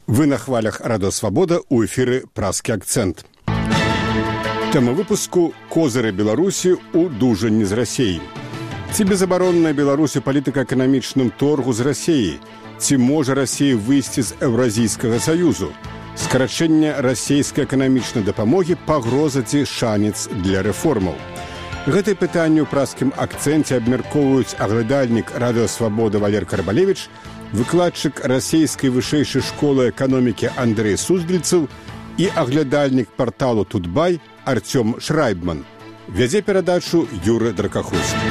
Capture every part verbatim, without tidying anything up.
Вы на хвалях Радио Свобода, у эфіры «Празкі акцэнт». Тэма выпуску «Козыры Беларусі ў дужанні з Расіяй». Ці безабаронная Беларусі палітыка-эканамічным торгу з Расіяй? Ці можа Расія выйсці з Еўразійскага саюзу? Скарачэнне расійскай эканамічнай дапамогі пагроза ці шанец для рэформаў? Гэтае пытанне ў празкім акцэнце абмяркоўваюць аглядальнік Радио Свобода Валер Карбалевіч, выкладчык расійскай вышэйшай школы эканомікі Андрэй Суздальцаў і аглядальнік парталу «Тутбай» Артём Шрайбман. Вядзе перадачу Юры Дракаховскі.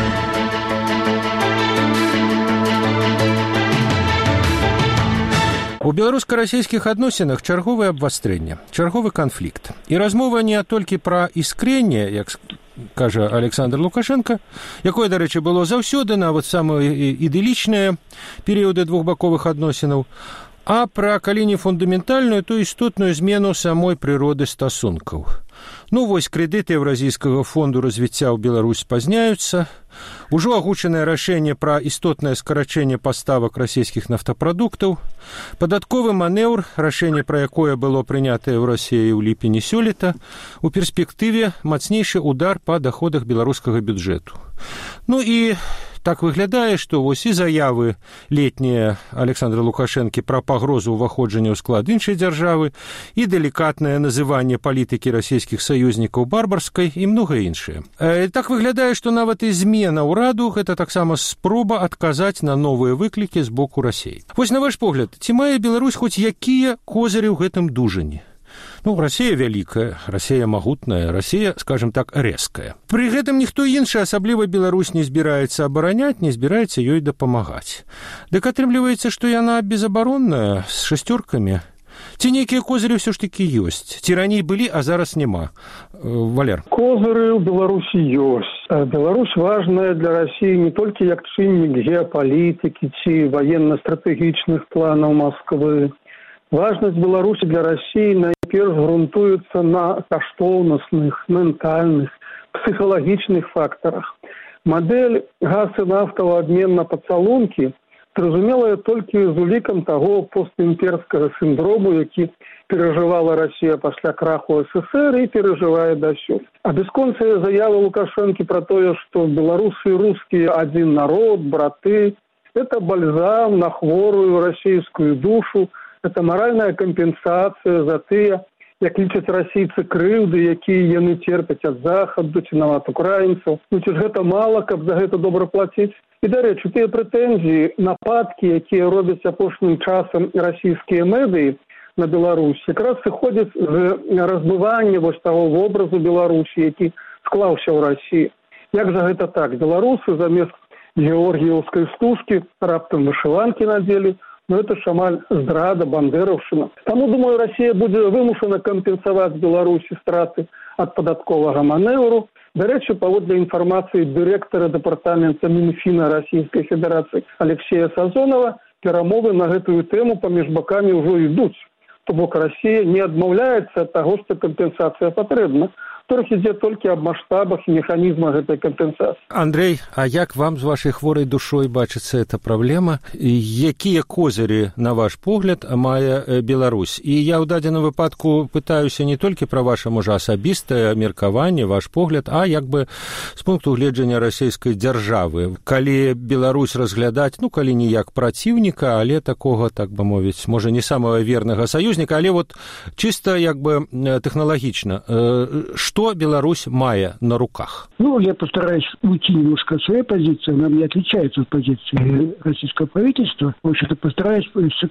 У беларуска-расійскіх адносінах чарговае абвастрэнне, чарговы канфлікт. І размова не толькі пра іскрэнне, як кажа Александр Лукашенко, якое, дарэчы, было заўсёды, нават самыя ідылічныя перыяды двухбаковых адносінаў, а пра калі не фундаментальную, то істотную змену самой прыроды стасункаў. Ну, вось крэдыты Еўразійскага фонду развіцця ў Беларусь спазняюцца, ужо агучанае рашэнне пра істотнае скарачэнне паставак расійскіх нафтапрадуктаў, падатковы манеўр, рашэнне пра якое было прынятае ў Расіі ў ліпені сёлета, у перспектыве мацнейшы удар па даходах беларускага бюджэту. Ну і так выглядае, што вось і заявы летнія Александра Лукашэнкі пра пагрозу ўваходжання ў склад іншай дзяржавы, і далікатнае называнне палітыкі расійскіх саюзнікаў барбарскай і многае іншае. Э, так выглядае, што нават і змена ўраду – гэта таксама спроба адказаць на новыя выклікі з боку Расіі. Вось на ваш погляд, ці мае Беларусь хоць якія козыры ў гэтым дужанні? Ну, Расія вялікая, Расія магутная, Расія, скажем так, рэзкая. Пры гэтым ніхто іншы, асабліва Беларусь, не збіраецца абараняць, не збіраецца ёй дапамагаць. Дык атрымліваецца, што яна безабаронная, з шасцёркамі. Ці нейкія козыры ўсё ж такі ёсць? Ці раней былі, а зараз няма? Валер. Козыры ў Беларусі ёсць. Беларусь важная для Расіі не толькі як чыннік геапалітыкі ці ваенна-стратэгічных планаў Масквы. Важнасць Беларусі для Расіі найперш грунтуецца на каштоўнасных, ментальных, псіхалагічных фактарах. Мадэль газ і нафтавага абмену пацалункі зразумелая толькі з улікам таго постімперскага сіндрому, які перажывала Расія пасля краху СССР і перажывае дасюль. А бясконцыя заявы Лукашэнкі пра тое, што беларусы і рускія адзін народ, браты, это бальзам на хворую расійскую душу, это маральная кампенсацыя за тыя, як лічаць расійцы, крыўды, якія яны церпяць ад захаду ці нават украінцаў. Ну ці ж гэта мала, каб за гэта добра плаціць? І, дарэчы, тыя прэтэнзіі, нападкі, якія робяць апошнім часам расійскія медыі на Беларусь, якраз сыходзяць з разбывання вось таго вобразу Беларусі, які склаўся ў Расіі. Як жа гэта так? Беларусы замест георгіеўскай стужкі раптам вышыванкі надзелі. Но это ж амаль здрада, бандераўшчына. Таму, думаю, Расія будзе вымушана кампенсаваць Беларусі страты ад падатковага манеўру. Дарэчы, паводле інфармацыі дырэктара дэпартамента Мінфіна Расійскай Федэрацыі Алексея Сазонова, перамовы на гэтую тэму паміж бакамі ўжо ідуць. То бок Расія не адмаўляецца ад таго, што кампенсацыя патрэбна. Торг ідзе толькі аб маштабах і механізмах гэтай кампенсацыі. Андрэй, а як вам з вашай хворай душой бачыцца эта праблема? Якія козыры, на ваш погляд, мае Беларусь? І я ў дадзеным выпадку пытаюся не толькі пра ваша, можа, асабістае меркаванне, ваш погляд, а як бы з пункту гледжання расійскай дзяржавы. Калі Беларусь разглядаць, ну, калі не як праціўніка, але такога, так бы мовіць, можа, не самага вернага саюзніка, але вот чыста, як бы, тэхналагічна, што Что Беларусь мае на руках? Ну, я постараюсь уйти немножко от своей позиции. Она не отличается от позиции российского правительства. В общем-то, постараюсь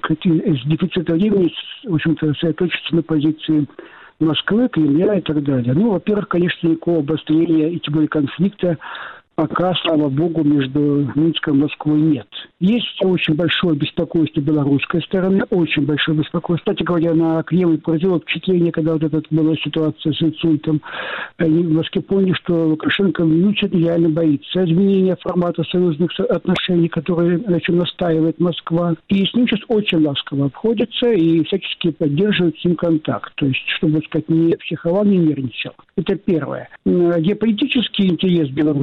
с дефицита времени, в общем-то, сосредоточиться на позиции Москвы, Кремля и так далее. Ну, во-первых, конечно, никакого обострения и тем более конфликта пока, слава богу, между Минском и Москвой нет. Есть очень большое беспокойство белорусской стороны, очень большое беспокойство. Кстати говоря, на Кремль произвело впечатление, когда вот эта была ситуация с инсультом. Они в Москве поняли, что Лукашенко реально боится изменения формата союзных отношений, которые, на чем настаивает Москва. И с ним сейчас очень ласково обходятся и всячески поддерживают с ним контакт. То есть, чтобы, сказать, не психовал, не нервничал. Это первое. Геополитический интерес Беларуси, конечно,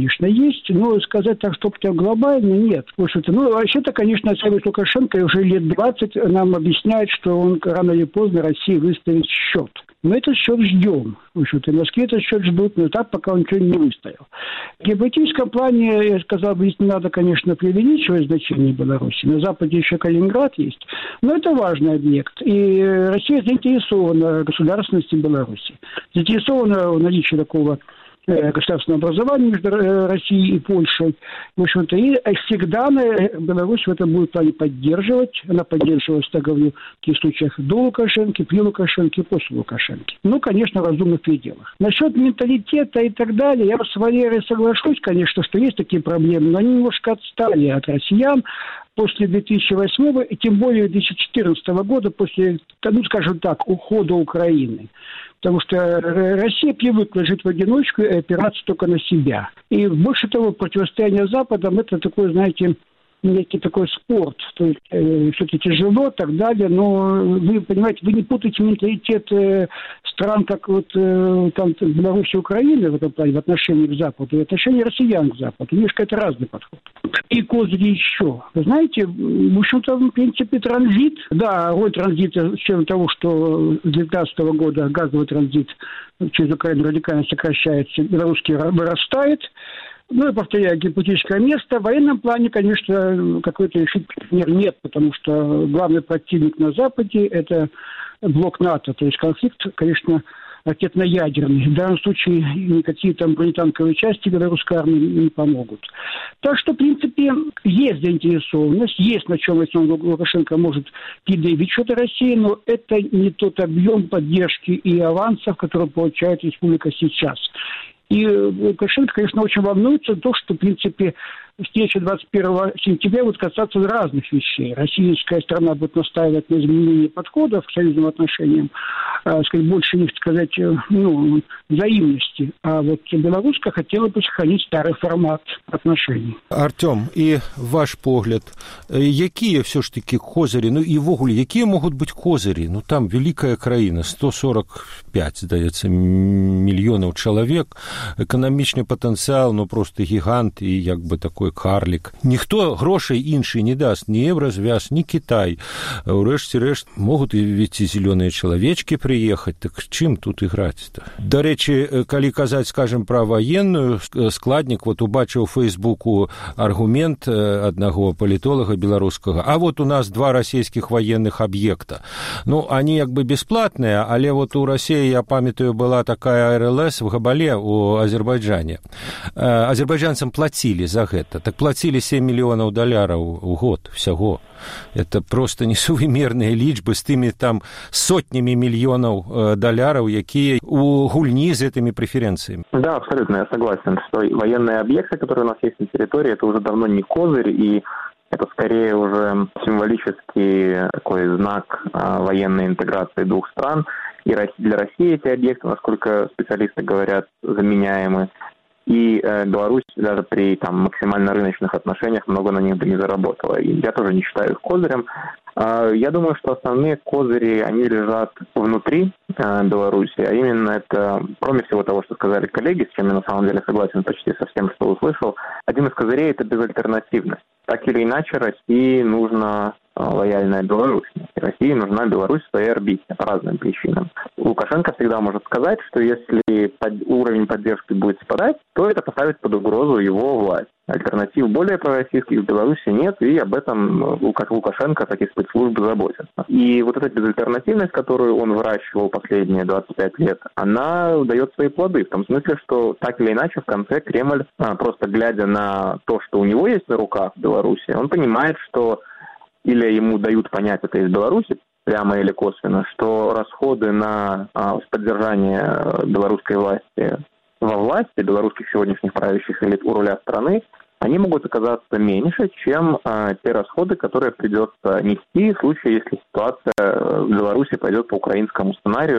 конечно, есть, но сказать так, что прям глобально, нет. В общем-то, ну, вообще-то, конечно, сам Лукашенко уже лет двадцать нам объясняет, что он рано или поздно России выставит счет. Мы этот счет ждем. В общем-то, в Москве этот счет ждут, но так, пока он ничего не выставил. В геополитическом плане, я сказал бы, не надо, конечно, преувеличивать значение Беларуси. На Западе еще Калининград есть. Но это важный объект. И Россия заинтересована в государственности Беларуси. Заинтересована в наличии такого государственного образования между Россией и Польшей. В общем-то, и всегда Беларусь в этом будет плане поддерживать. Она поддерживалась, так говорю, в таких случаях до Лукашенко, при Лукашенко и после Лукашенко. Ну, конечно, в разумных пределах. Насчет менталитета и так далее, я с Валерией соглашусь, конечно, что есть такие проблемы, но они немножко отстали от россиян после две тысячи восьмого и тем более две тысячи четырнадцатого года, после, ну, скажем так, ухода Украины. Потому что Россия привыкла жить в одиночку и опираться только на себя. И больше того, противостояние с Западом – это такой, знаете, некий такой спорт. То есть э, все-таки тяжело и так далее, но вы понимаете, вы не путаете менталитет э, стран, как вот э, там Беларусь и Украина в этом плане, в отношении к Западу, и отношении россиян к Западу. Немножко это разный подход. И козыри еще. Вы знаете, в общем-то, в принципе, транзит, да, роль транзита, с учетом того, что с две тысячи девятнадцатого года газовый транзит через Украину радикально сокращается, белорусский вырастает. Ну и, повторяю, геополитическое место. В военном плане, конечно, какой-то решительный нет, потому что главный противник на Западе – это блок НАТО. То есть конфликт, конечно, ракетно-ядерный. В данном случае никакие там бронетанковые части белорусской армии не помогут. Так что, в принципе, есть заинтересованность, есть на чем Александр Лукашенко может предъявить что-то России, но это не тот объем поддержки и авансов, который получает республика сейчас. И Лукашенко, конечно, очень волнуется то, что, в принципе, встреча двадцать первого сентября будет касаться разных вещей. Российская сторона будет настаивать на изменении подходов к союзным отношениям, э, сказать, больше них, сказать, ну, взаимности. А вот белорусская хотела бы сохранить старый формат отношений. Артем, и ваш погляд, какие все ж таки козыри, ну и вогуле, какие могут быть козыри? Ну там великая краина, сто сорок пять, здаецца, мільёнаў чалавек, эканамічны патэнцыял, ну просто гігант і як бы такой карлік. Ніхто грошай іншы не даст, ні Евразвяз, ні Кітай. Урэшце рэшт могуць ведь і зелёныя чалавечкі прыехаць, так чым тут іграць-то? Дарэчы, калі казаць, скажем, пра ваенную, складнік вот убачыў у Фейсбуку аргумент аднаго палітолага беларускага. А вот у нас два расійскіх военных аб'екта. Ну, они як бы бесплатныя, але вот у России, я памятаю, была такая РЛС в Габале у Азербайджане. Азербайджанцам платили за гэта. Так платили семь миллионов долларов в год всего. Это просто несувымерныя лічбы з тымі там сотнями миллионов долларов, якія у гульні з этими преференциями. Да, абсолютно, я согласен, что военные объекты, которые у нас есть на территории, это уже давно не козырь, и это скорее уже символический такой знак военной интеграции двух стран. И для России эти объекты, насколько специалисты говорят, заменяемы. И э, Беларусь даже при там, максимально рыночных отношениях много на них бы не заработала. И я тоже не считаю их козырем. Э, я думаю, что основные козыри, они лежат внутри э, Беларуси, а именно это, кроме всего того, что сказали коллеги, с чем я на самом деле согласен почти со всем, что услышал, один из козырей – это безальтернативность. Так или иначе, России нужна лояльная Беларусь. России нужна Беларусь в своей орбите по разным причинам. Лукашенко всегда может сказать, что если под, уровень поддержки будет спадать, то это поставит под угрозу его власть. Альтернатив более пророссийских в Беларуси нет, и об этом как Лукашенко, так и спецслужбы заботятся. И вот эта безальтернативность, которую он выращивал последние двадцать пять лет, она дает свои плоды. В том смысле, что так или иначе в конце Кремль, просто глядя на то, что у него есть на руках в Беларуси, он понимает, что или ему дают понять это из Беларуси, прямо или косвенно, что расходы на а, поддержание белорусской власти во власти, белорусских сегодняшних правящих элит у руля страны, они могут оказаться меньше, чем а, те расходы, которые придется нести в случае, если ситуация в Беларуси пойдет по украинскому сценарию,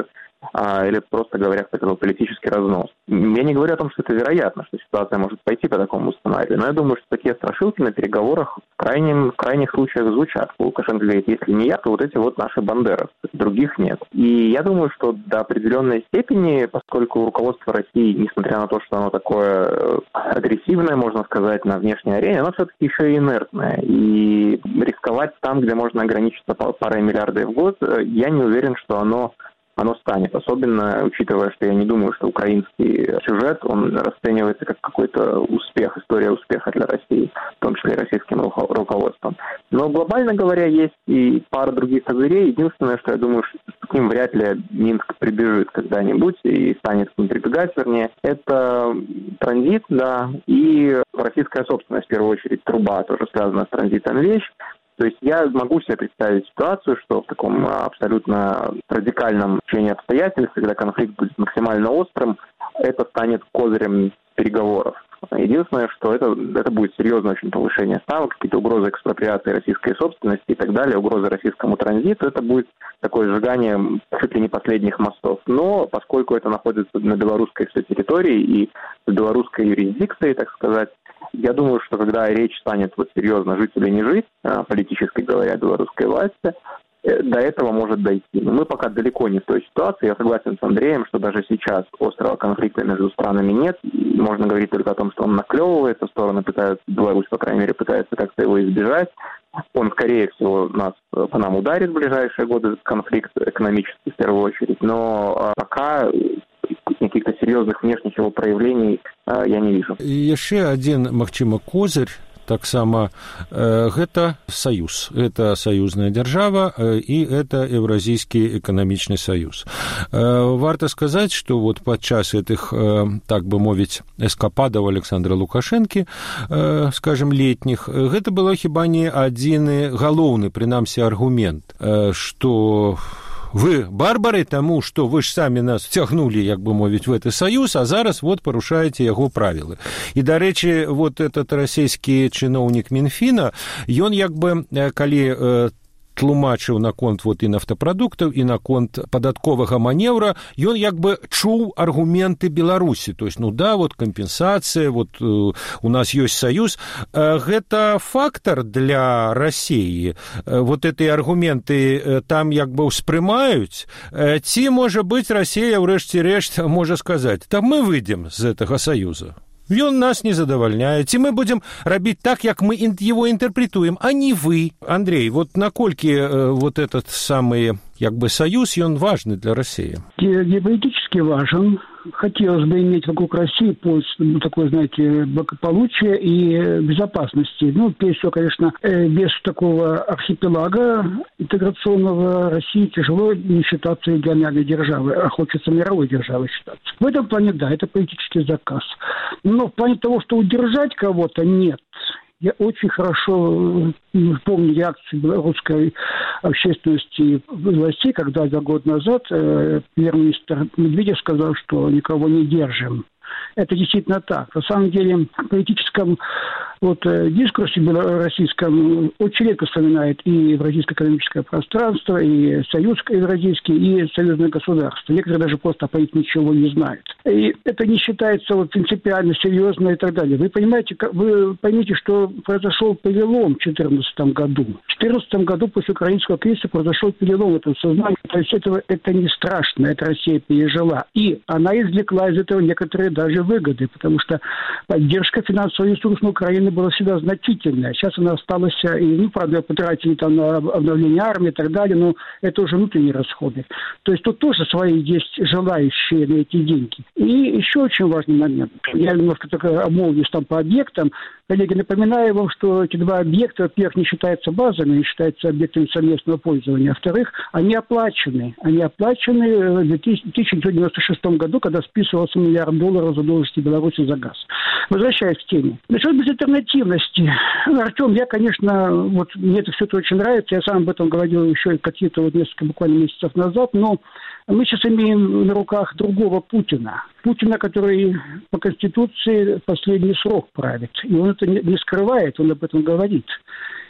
а, или, просто говоря, какой-то политический разнос. Я не говорю о том, что это вероятно, что ситуация может пойти по такому сценарию, но я думаю, что такие страшилки на переговорах в, крайнем, в крайних случаях звучат. Лукашенко говорит, если не я, то вот эти вот наши бандеровцы, других нет. И я думаю, что до определенной степени, поскольку руководство России, несмотря на то, что оно такое агрессивное, можно сказать, на внешней арене, оно все-таки еще и инертное. И рисковать там, где можно ограничиться парой миллиардов в год, я не уверен, что оно оно станет. Особенно, учитывая, что я не думаю, что украинский сюжет, он расценивается как какой-то успех, история успеха для России, в том числе и российским руководством. Но, глобально говоря, есть и пара других козырей. Единственное, что я думаю, что к ним вряд ли Минск прибежит когда-нибудь и станет к ним прибегать, вернее, это транзит, да, и российская собственность, в первую очередь, труба, тоже связана с транзитом вещь. То есть я могу себе представить ситуацию, что в таком абсолютно радикальном течении обстоятельств, когда конфликт будет максимально острым, это станет козырем переговоров. Единственное, что это, это будет серьезное очень повышение ставок, какие-то угрозы экспроприации российской собственности и так далее, угрозы российскому транзиту, это будет такое сжигание чуть ли не последних мостов. Но поскольку это находится на белорусской всей территории и в белорусской юрисдикции, так сказать, я думаю, что когда речь станет вот серьезно жить или не жить, политически говоря, белорусской власти, до этого может дойти. Но мы пока далеко не в той ситуации. Я согласен с Андреем, что даже сейчас острого конфликта между странами нет. Можно говорить только о том, что он наклевывается, стороны пытаются, Беларусь, по крайней мере, пытается как-то его избежать. Он, скорее всего, нас, по нам ударит в ближайшие годы, этот конфликт экономический в первую очередь. Но пока каких-то серьезных внешних его проявлений я не вижу. Еще один, магчыма, козырь таксама э, гэта саюз, это саюзная держава э, и это Евразийский экономичный союз. Э, варто сказать, что вот падчас этих, э, так бы мовить, эскападаў Александра Лукашэнкі, э, скажем, летних, гэта было хіба не адзіны галоўны, прынамсі, аргумент, э, что вы барбары тому, что вы ж сами нас втягнули, як бы мовить, в этот союз, а зараз вот порушаете его правила. И, до речи, вот этот российский чиновник Минфина, он як бы, калі тлумачыў наконт вот і нафтапрадуктаў і наконт падатковага манеўра, ён як бы чуў аргументы Беларусі, то есть, ну да, вот кампенсацыя, вот э, у нас ёсць саюз, э, гэта фактор для России, э, вот эти аргументы э, там як бы ўспрымаюць, э, ці, можа быць, Россия ўрэшце рэшт можа сказаць, там мы выйдем з гэтага саюза. Он нас не задовольняет, и мы будем рабіць так, як мы его интерпретуем, а не вы. Андрей, вот накольки э, вот этот самый, як бы, союз, он важный для России? Геополитически важен. Хотелось бы иметь вокруг России поиск, ну, такое, знаете, благополучия и безопасности. Ну, прежде всего, конечно, без такого архипелага интеграционного России тяжело не считаться региональной державой, а хочется мировой державой считаться. В этом плане, да, это политический заказ. Но в плане того, что удержать кого-то, нет. Я очень хорошо помню реакцию белорусской общественности и властей, когда два года назад э, премьер-министр Медведев сказал, что никого не держим. Это действительно так. На самом деле, в политическом вот, дискурсе российском очень редко вспоминает и евразийское экономическое пространство, и союз евразийский, и союзное государство. Некоторые даже просто по них ничего не знают. И это не считается вот, принципиально серьезно и так далее. Вы понимаете, вы поймите, что произошел перелом в две тысячи четырнадцатом году. В две тысячи четырнадцатом году после украинского кризиса произошел перелом в этом сознании. То есть это, это не страшно, это Россия пережила. И она извлекла из этого некоторые даже выгоды, потому что поддержка финансового ресурса Украины была всегда значительная. Сейчас она осталась, и, ну, правда, потратили там на обновление армии и так далее, но это уже внутренние расходы. То есть тут тоже свои есть желающие на эти деньги. И еще очень важный момент. Я немножко только обмолвлюсь там по объектам. Коллеги, напоминаю вам, что эти два объекта, во-первых, не считаются базами, не считаются объектами совместного пользования. Во-вторых, они оплачены. Они оплачены в тысяча девятьсот девяносто шестом году, когда списывался миллиард долларов задолженности Беларуси за газ. Возвращаясь к теме. Насчет безальтернативности. Артем, я, конечно, вот мне это все это очень нравится. Я сам об этом говорил еще какие-то вот несколько буквально месяцев назад, но мы сейчас имеем на руках другого Путина. Путина, который по Конституции последний срок правит. И он это не скрывает, он об этом говорит.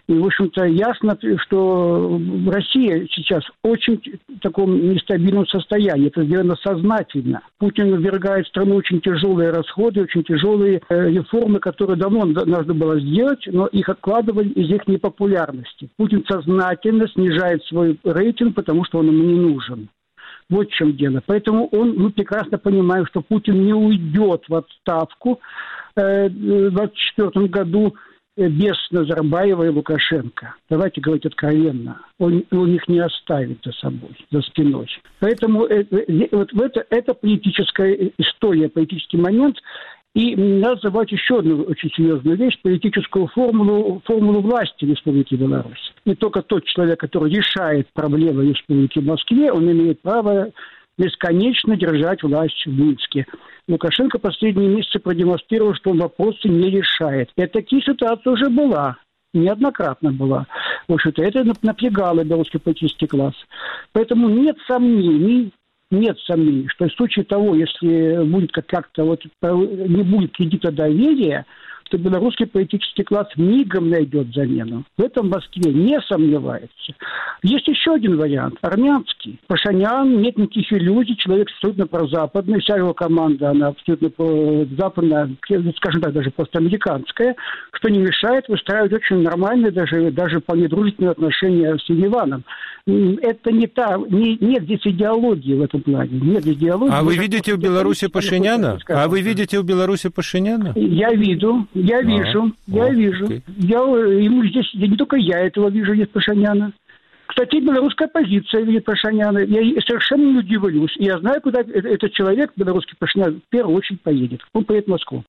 И, в общем-то, ясно, что Россия сейчас в очень таком нестабильном состоянии. Это сделано сознательно. Путин ввергает страну очень тяжелые расходы, очень тяжелые э, реформы, которые давно нужно было сделать, но их откладывали из-за их непопулярности. Путин сознательно снижает свой рейтинг, потому что он ему не нужен. Вот в чем дело. Поэтому он, мы прекрасно понимаем, что Путин не уйдет в отставку э, в двадцать четвёртом году без Назарбаева и Лукашенко. Давайте говорить откровенно. Он, он их не оставит за собой, за спиной. Поэтому э, э, вот это, это политическая история, политический момент. И надо забывать еще одну очень серьезную вещь, политическую формулу, формулу власти Республики Беларусь. Не только тот человек, который решает проблемы Республики Москве, он имеет право бесконечно держать власть в Минске. Лукашенко последние месяцы продемонстрировал, что он вопросы не решает. И такие ситуации уже была. Неоднократно была. В общем-то, это напрягало белорусский политический класс. Поэтому нет сомнений, нет сомнений, что в случае того, если будет как-то вот не будет кредита доверия, то белорусский политический класс мигом найдет замену. В этом в Москве не сомневается. Есть еще один вариант, армянский. Пашинян, нет никаких иллюзий, человек абсолютно прозападный, вся его команда, она абсолютно западная, скажем так, даже просто американская, что не мешает выстраивать очень нормальные, даже, даже вполне дружественные отношения с Ереваном. Это не та, не, нет здесь идеологии в этом плане. Нет здесь идеологии. А вы видите в Беларуси Пашиняна? А вы видите в Беларуси Пашиняна? Я вижу, я вижу, а, я о, вижу. Окей. Я, ему здесь, не только я этого вижу, есть Пашиняна. Кстати, белорусская оппозиция видит Пашиняна. Я совершенно не удивлюсь. И я знаю, куда этот человек, белорусский Пашинян, в первую очередь поедет. Он поедет в Москву.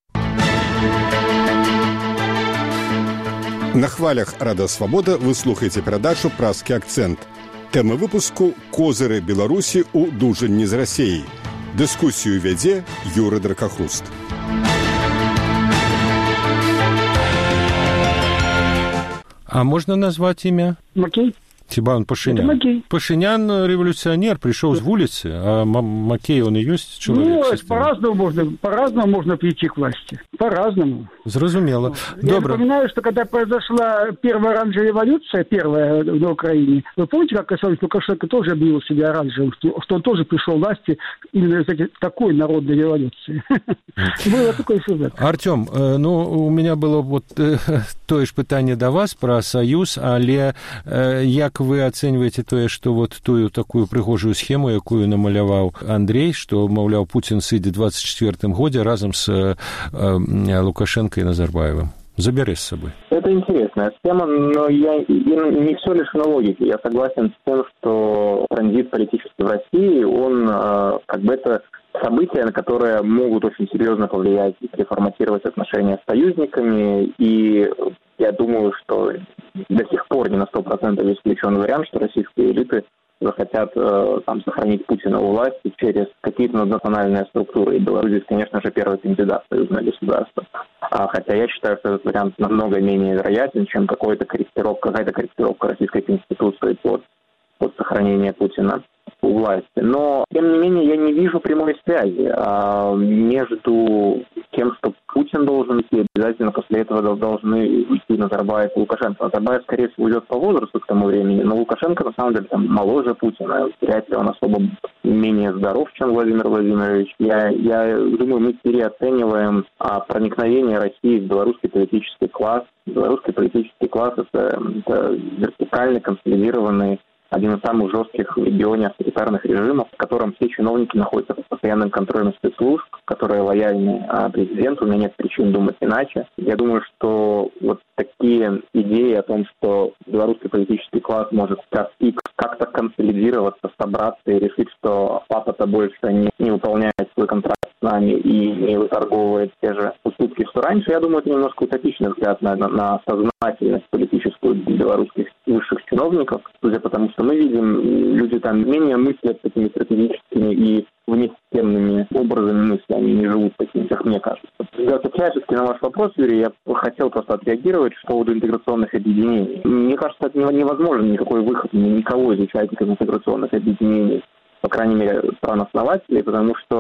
На хвалях Рада Свабода вы слухаете передачу «Празкі акцент». Тема выпуску «Козыры Беларусі у дужанні з Расіяй». Дискуссию вядзе Юрий Дракохруст. А можно назвать имя? Макей. Тибан Пашинян. Пашинян революционер, пришел с улицы, а Макей, он и есть человек? Ну, по-разному можно, по-разному можно прийти к власти. По-разному. Зразумело. Я Добро. напоминаю, что когда произошла первая оранжевая революция, первая на Украине, вы помните, как Александр Лукашенко тоже объявил себя оранжевым, что, что он тоже пришел к власти именно из такой народной революции. Было такое сюжет. Артем, ну, у меня было вот тое ж пытанне до вас про Союз, але як вы ацэньваеце тое, што вот тую такую прыгожую схему, якую намаляваў Андрей, што, маўляў, Путин сыдзе в двадцать четвёртым годзе разом с э, Лукашенко и Назарбаевым? Забери с собой. Это интересная схема, но я, я не все лишено логики. Я согласен с тем, что транзит политический в России, он э, как бы это события, на которые могут очень серьезно повлиять и переформатировать отношения с союзниками. И я думаю, что до сих пор не на сто процентов исключен вариант, что российские элиты захотят э, там, сохранить Путина у власти через какие-то наднациональные структуры. И Беларусь здесь, конечно же, первый кандидат в союзное государство. А, хотя я считаю, что этот вариант намного менее вероятен, чем какой-то корректировка, какая-то корректировка Российской Конституции под, под сохранение Путина у власти. Но, тем не менее, я не вижу прямой связи а, между тем, что Путин должен идти, обязательно после этого должны уйти Назарбаев и Лукашенко. Назарбаев, скорее всего, уйдет по возрасту к тому времени, но Лукашенко, на самом деле, там, моложе Путина, вряд ли он особо менее здоров, чем Владимир Владимирович. Я, я думаю, мы переоцениваем а, проникновение России в белорусский политический класс. Белорусский политический класс – это, это вертикально консолидированный, один из самых жестких в регионе авторитарных режимов, в котором все чиновники находятся под постоянным контролем спецслужб, которые лояльны президенту, у меня нет причин думать иначе. Я думаю, что вот такие идеи о том, что белорусский политический класс может как-то консолидироваться, собраться и решить, что папа-то больше не, не выполняет свой контракт с нами и не выторговывает те же уступки, что раньше, я думаю, это немножко утопичный взгляд на, на сознательность политическую белорусских высших чиновников, судя по тому, что мы видим, люди там менее мыслят такими стратегическими и внесистемными образами мысли, они не живут такими, как мне кажется. Отвечая на ваш вопрос, Юрий, я хотел просто отреагировать по поводу интеграционных объединений. Мне кажется, это невозможно никакой выход, никого из участников интеграционных объединений, по крайней мере, стран-основателей, потому что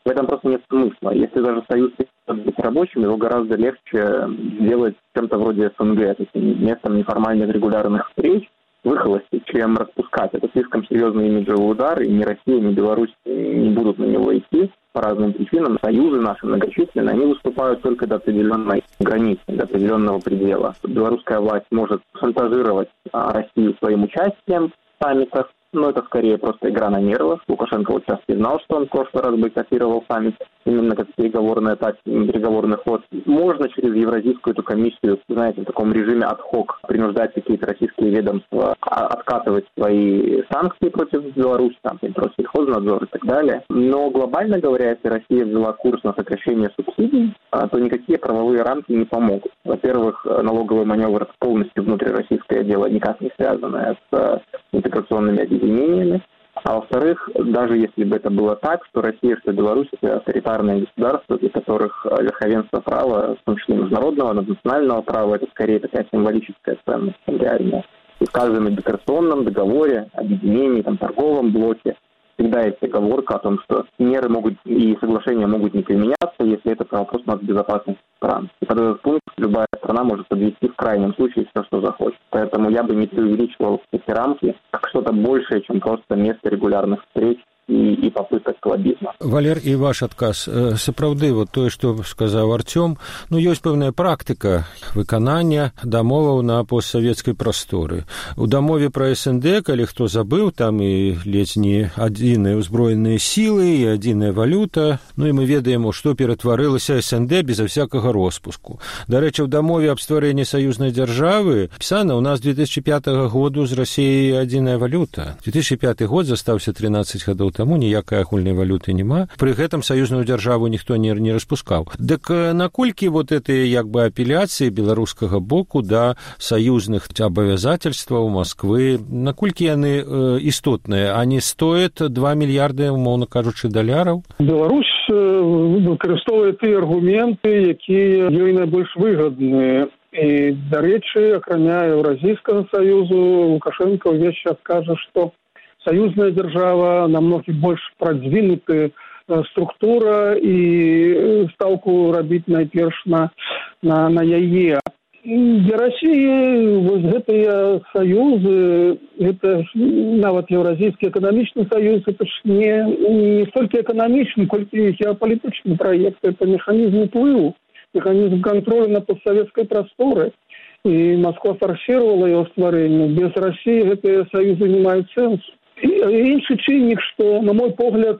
В этом просто нет смысла. Если даже союз может быть рабочим, его гораздо легче сделать чем-то вроде СНГ, то есть местом неформальных регулярных встреч, выхолостить, чем распускать. Это слишком серьезный имиджевый удар, и ни Россия, ни Беларусь не будут на него идти по разным причинам. Союзы наши многочисленные, они выступают только до определенной границы, до определенного предела. Белорусская власть может шантажировать Россию своим участием в саммитах, но это скорее просто игра на нервах. Лукашенко вот сейчас признал, что он в прошлый раз бойкотировал саммит именно как переговорный, этап, переговорный ход. Можно через Евразийскую эту комиссию, знаете, в таком режиме ад-хок принуждать какие-то российские ведомства откатывать свои санкции против Беларуси, там, против сельхознадзор и так далее. Но глобально говоря, если Россия взяла курс на сокращение субсидий, то никакие правовые рамки не помогут. Во-первых, налоговый маневр полностью внутрироссийское дело, никак не связанное с интеграционными объединениями. А во-вторых, даже если бы это было так, что Россия, что Беларусь – это авторитарные государства, для которых верховенство права, в том числе международного, наднационального права, это скорее такая символическая ценность, реальная. И в каждом интеграционном договоре, объединении, там, торговом блоке всегда есть оговорка о том, что меры могут и соглашения могут не применяться, если это вопрос безопасности стран. И под этот пункт любая страна может подвести в крайнем случае все, что захочет. Поэтому я бы не преувеличивал эти рамки как что-то большее, чем просто место регулярных встреч і, і попыток лоббізму. Валер, і ваш адказ. Сапраўды, вот тое, што сказаў Артём, ну, ёсць пэўная практыка выканання дамоваў на постсавецкай прасторы. У дамове пра СНД, калі хто забыў, там і ледзь не адзіныя ўзброеныя сілы і адзіная валюта, ну, і мы ведаем, што ператварылася СНД безо всякага роспуску. Дарэчы, у дамове аб стварэнні саюзнай дзяржавы пісана, у нас две тысячи пятого году з Расіяй адзіная валюта. две тысячи пятый год застаўся тринадцать гадоў таму, ніякай агульнай валюты няма. Пры гэтым саюзную дзяржаву ніхто не, не распускаў. Дык наколькі вот этой як бы апеляцыі беларускага боку да саюзных абавязательстваў Москвы, наколькі яны э, істотныя? Они стоят два мільярды, умоўна кажучы, даляраў? Беларусь выкарыстоўвае тыя аргументы, якія ёй найбольш выгадныя. І, дарэчы, акрамя Еўразійскага саюзу, Лукашенко ўвесь час кажа, што союзная держава намного больше продвинутая структура и ставку робить найперш на, на, на яе. Для России вот гэтыя союзы, это нават Евразийский экономичный союз, это ж не, не столько экономичный, сколько геополитичный проект, это механизм уплыву, механизм контроля на постсоветской просторе. И Москва форсировала его стварэнне. Без России гэтыя союзы не маюць сэнсу. Іншы чыннік, што, на мой погляд,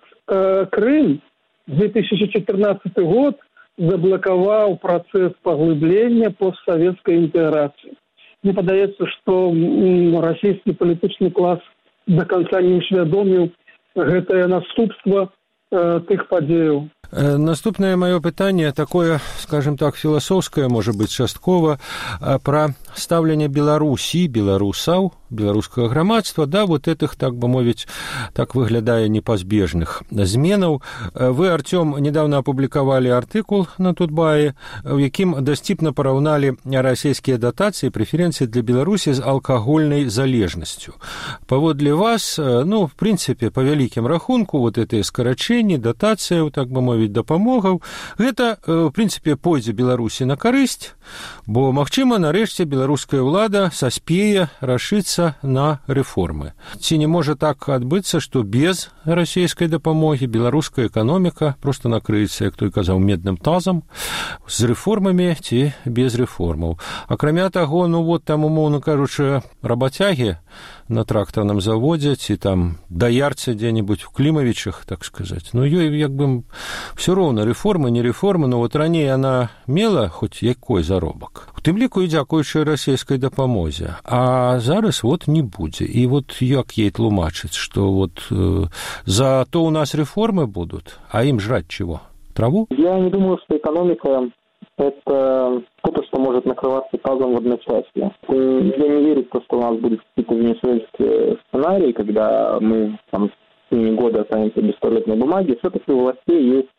Крым две тысячи четырнадцатый год заблокаваў працэс паглыблення постсоветскай інтэграцыі. Мне падаецца, што расійскі палітычны клас до конца не усвядоміў гэтае наступства тых падзеяў. Наступнае маё пытанне такое, скажем так, філасофскае, можа быць, часткова, пра стаўленне Беларусі, беларусаў, беларускага грамадства, да, вот этих, так бы мовіць, так выглядае непазбежных зменаў. Вы, Артём, недавно апублікавалі артыкул на Тутбае, у якім дасціпна параўналі расійскія датацыі, прэферэнцыі для Беларусі з алкагольнай залежнасцю. Паводле вас, ну, в прынцыпе, па вялікім рахунку, вот гэтыя скарачэнні, датацыяў, так бы мовіць, дапамогаў, гэта, в прынцыпе, пойдзе Беларусі на карысць, бо, магчыма, нарэшце беларуская ўлада саспее рашыцца на рэформы. Ці не можа так адбыцца, што без расійскай дапамогі беларуская эканоміка проста накрыецца, як той казаў, медным тазам, з рэформамі ці без рэформаў. Акрамя таго, ну вот там, умоўна кажучы, рабацягі на трактарным заводзе ці там даярцы дзе-небудзь у Клімавічах, так сказаць. Ну, ёй як бы все роўна, рэформа, не рэформа, но вот раней яна мела хоць якой заробак. У тым ліку і дзякуючы расійскай дапамозе. А зараз вот не будзе. І вот як ей тлумачыць, што вот э, зато у нас реформы будут, а им жрать чего? Траву? Я не думаю, что экономика – это что-то, что может накрываться тазом в одночасье. Я не верю в то, что у нас будут какие-то венесуэльские сценарии, когда мы там, в течение года останемся без туалетной бумаги. Все-таки у властей есть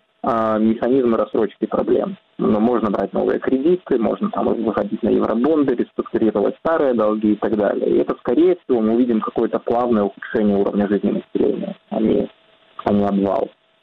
а, механизмы рассрочки проблем. Но можно брать новые кредиты, можно там выходить на евробонды, реструктурировать старые долги и так далее. И это, скорее всего, мы увидим какое-то плавное ухудшение уровня жизни населения, а не, а не обвал.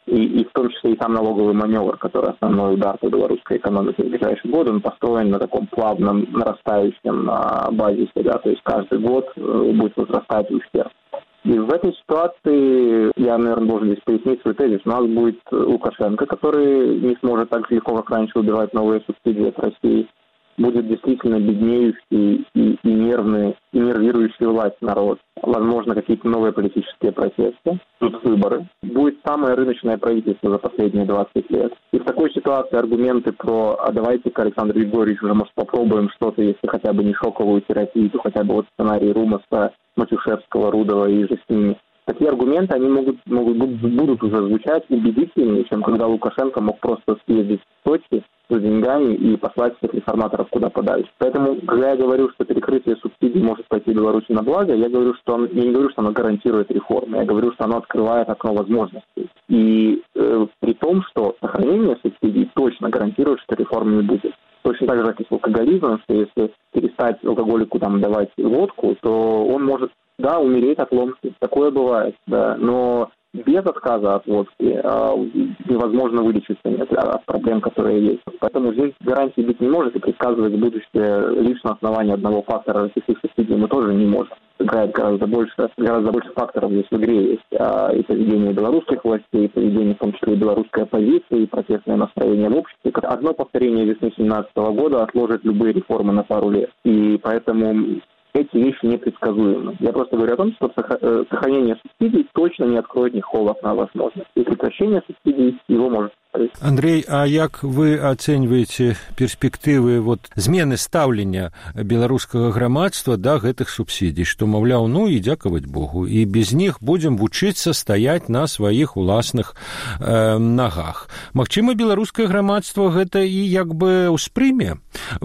И, и в том числе и сам налоговый маневр, который основной удар по белорусской экономике в ближайшие годы, он построен на таком плавном нарастающем а, базисе, да, то есть каждый год э, будет возрастать ущерб. И в этой ситуации, я, наверное, должен здесь пояснить свой тезис, у нас будет Лукашенко, который не сможет так же легко, как раньше, убирать новые субсидии от России, будет действительно беднеющий и, и нервный, и нервирующий власть народ. Возможно, какие-то новые политические протесты, тут выборы. Будет самое рыночное правительство за последние двадцать лет. И в такой ситуации аргументы про «а давайте-ка, Александр Григорьевич, уже, может, попробуем что-то, если хотя бы не шоковую терапию, то хотя бы вот сценарий Румаса, Матюшевского, Рудова и же с ними». Такие аргументы, они могут, могут будут уже звучать убедительнее, чем когда Лукашенко мог просто съездить в Сочи с деньгами и послать всех реформаторов куда подальше. Поэтому, когда я говорю, что перекрытие субсидий может пойти Беларуси на благо, я говорю, что он, я не говорю, что оно гарантирует реформы, я говорю, что оно открывает окно возможностей. И э, при том, что сохранение субсидий точно гарантирует, что реформы не будет. Точно так же, как и с алкоголизмом, что если перестать алкоголику там давать водку, то он может, да, умереть от ломки. Такое бывает, да. Но без отказа от водки а, невозможно вылечиться от проблем, которые есть. Поэтому здесь гарантии быть не может, и предсказывать будущее лишь на основании одного фактора российских субсидий мы тоже не можем. Играет гораздо больше, гораздо больше факторов здесь в игре есть. А, и поведение белорусских властей, и поведение, в том числе, и белорусской оппозиции, и протестное настроение в обществе. Одно повторение весны две тысячи семнадцатого года отложит любые реформы на пару лет. И поэтому эти вещи непредсказуемы. Я просто говорю о том, что сохранение субсидий точно не откроет никакого окна возможности. И прекращение субсидий его может повторить. Андрей, а як вы оцениваете перспективы вот змены стаўлення беларускага грамадства да гэтых субсидий, что, маўляў, ну і дзякаваць Богу, і без них будем вучыцца стаять на сваіх уласных э, нагах. Магчыма, беларускае грамадства гэта і як бы ўспрыме,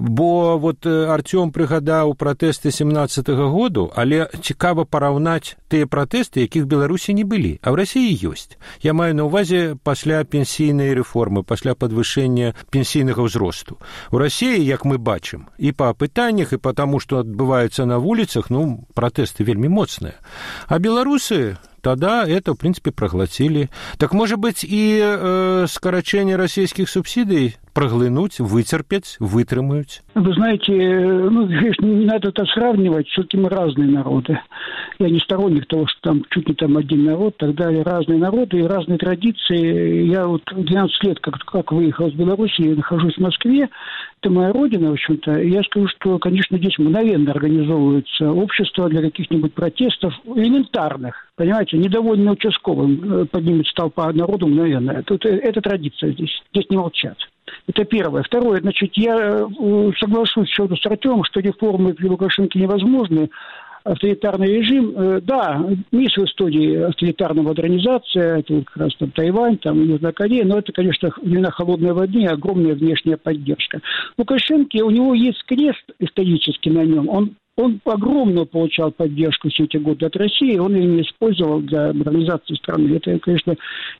бо вот Артём прыгадаў пратэсты семнадцатага году, але цікава параўнаць тыя пратэсты, якіх Беларусі не былі, а ў Расіі ёсць. Я маю на ўвазе пасля пенсійнай рэформы, пасля падвышэння пенсійнага ўзросту. У Расіі, як мы бачым, і па пытаннях, і па таму, што адбываецца на вуліцах, ну, пратэсты вельмі моцныя. А беларусы тогда это, в принципе, проглотили. Так, может быть, и э, скорочение российских субсидий проглянуть, вытерпеть, вытрымать? Вы знаете, ну, не надо это сравнивать, все-таки мы разные народы. Я не сторонник того, что там чуть не там один народ, так далее. Разные народы и разные традиции. Я вот двенадцать лет как, как выехал из Беларуси, я нахожусь в Москве, это моя родина, в общем-то. И я скажу, что, конечно, здесь мгновенно организовывается общество для каких-нибудь протестов элементарных. Понимаете, недовольный участковым поднимется толпа народу мгновенно. Это, это, это традиция здесь. Здесь не молчат. Это первое. Второе, значит, я соглашусь с Артёмом, что реформы при Лукашенко невозможны. Авторитарный режим, э, да, есть в истории авторитарная модернизация, это как раз там Тайвань, там Южная Корея, но это, конечно, времена холодной войны, огромная внешняя поддержка. Лукашенко, у него есть крест исторически на нем, он Он огромную получал поддержку все эти годы от России, он ее не использовал для модернизации страны. Это, конечно,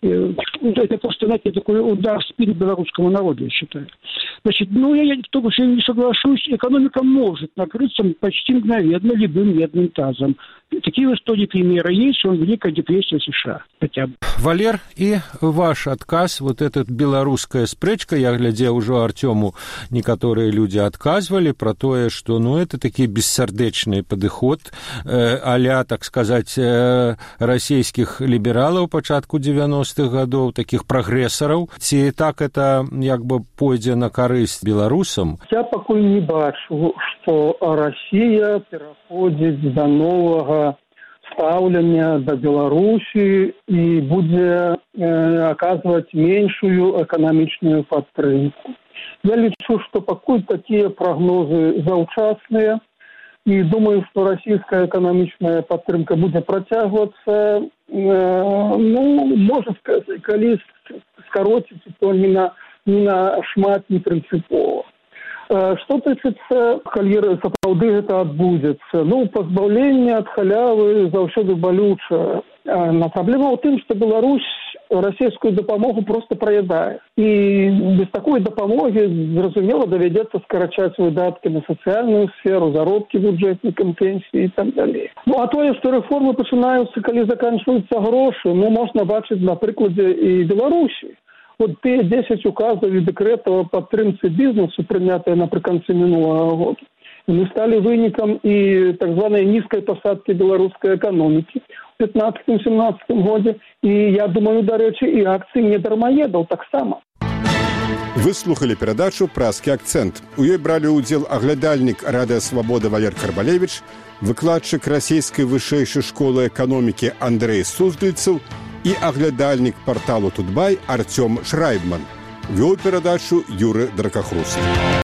это просто, знаете, такой удар в спину белорусскому народу, я считаю. Значит, ну, я в том числе не соглашусь, экономика может накрыться почти мгновенно любым медным тазом. Такие в истории примеры есть, он Великая депрессия США хотя бы. Валер, и ваш отказ, вот эта белорусская спрэчка, я глядел уже Артему, некоторые люди отказывали про то, что, ну, это такие бессердечный подыход э, а-ля, так сказать, э, российских либералов початку девяностых годов, таких прогрессоров. Ці так это, як бы, пойдзе на карысць беларусам? Я пакуль не бачу, што Россия пераходзіць да новага стаўлення да Беларусі і будзе э, аказваць меншую эканамічную падтрымку. Я лічу, што пакуль такія прагнозы заўчасныя, і думаю, што расійская эканамічная падтрымка будзе працягвацца, э, ну, можа, калі скароціць, то не на, не на шмат, не прынцыпова. Што тычыцца, калі сапраўды гэта адбудзецца? Ну, пазбаўленне ад халявы заўсёды балюча. Но праблема ў тым, што Беларусь расійскую дапамогу просто праядае. І без такой дапамогі, зразумела, давядзецца скарачаць выдаткі на сацыяльную сферу, заробкі бюджэтнікам, пенсіі і так далей. Ну, а тое, што рэформы пачынаюцца, калі заканчваюцца грошы, ну, можна бачыць на прыкладзе і Беларусі. Вот тыя дзесяць указаў і дэкрэтаў па падтрымцы бізнесу, прынятыя напрыканцы мінулага года, яны сталі вынікам і так званай нізкай пасадкі беларускай эканомікі у пятнаццатым-семнаццатым годзе. І я думаю, дарэчы, і акцыі недармаедаў таксама. Вы слухали перадачу «Празкі акцэнт». У ёй бралі ўдзел аглядальнік Радыё Свабода Валер Карбалевіч, выкладчык расійскай вышэйшай школы эканомікі Андрэй Суздальцаў і аглядальнік парталу «Тутбай» Артём Шрайбман. Вёў перадачу Юры Дракахрус.